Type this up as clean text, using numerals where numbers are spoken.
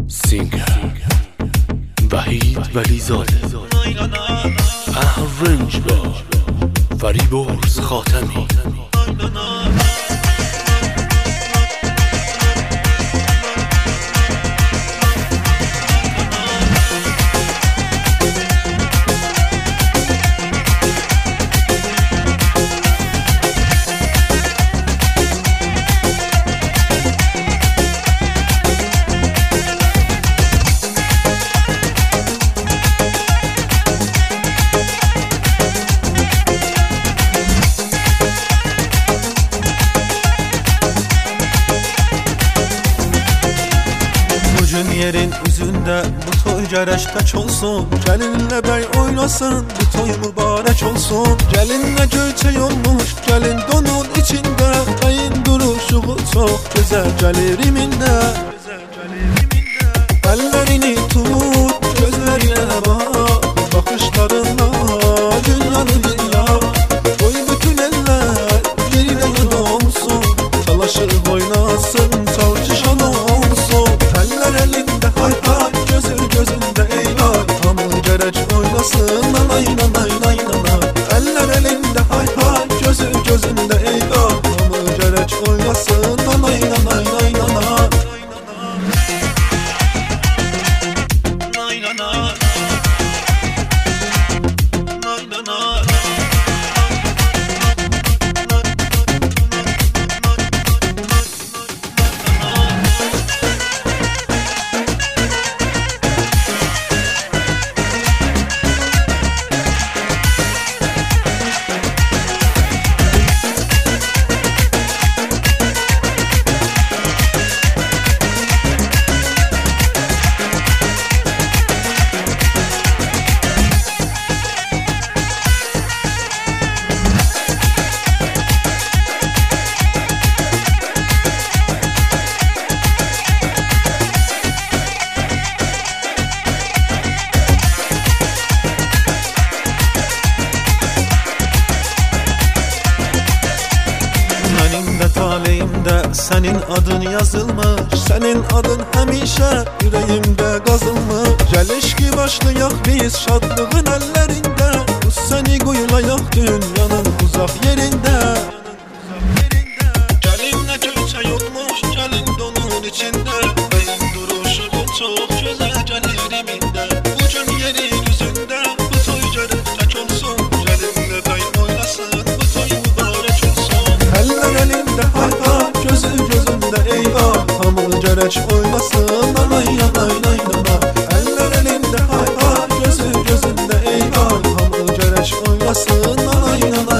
سینگر وحید ولیزاده اهرنج با فریبرز خاتمی. Yerin üzünde bu toy gərək tək olsun. Gəlinlə bəy oynasın, bu toy mübarək olsun. Gəlinlə göyçək olmuş, gəlin donun içində. Bəyin duruşuğu çox gözəl gəlir imində. Əllərini tut, gözlərinə bax, baxışlarına dünyanı dünya. Qoy bütün əllər yerinə olsun, çalışır oynasın, çalışan olsun. Əllər əlində hay hay, gözü gözündə eyvay, hamı gərək oynasın, nanay nanay nay nanay. Əllər əlində hay hay, gözü gözündə eyvay, hamı gərək oynasın, nanay nanay nay nanay. Nay nanay, nay nanay. Taleyimdə sənin adın yazılmış, sənin adın həmişə ürəyimdə qazılmış. Gəl eşqi başlayaq biz şadlığın əllərində, bu səni qoyulayaq dünyanın uzaq yerində. Gəlinlə göyçək olmuş, gəlin donun içində. Bəyin duruşu çox gözəl gəlir imində. Bu gün yerin üzündə bu toy gərək tək olsun. Gəlinlə bəy oynasın, bu toy mübarək olsun. Əllər əlində hay hay, gözü gözündə eyvah, hamı gərək oynasın, nanay nanay nay nanay. Əllər əlində hay hay, gözü gözündə eyvah, hamı gərək oynasın, nanay nanay.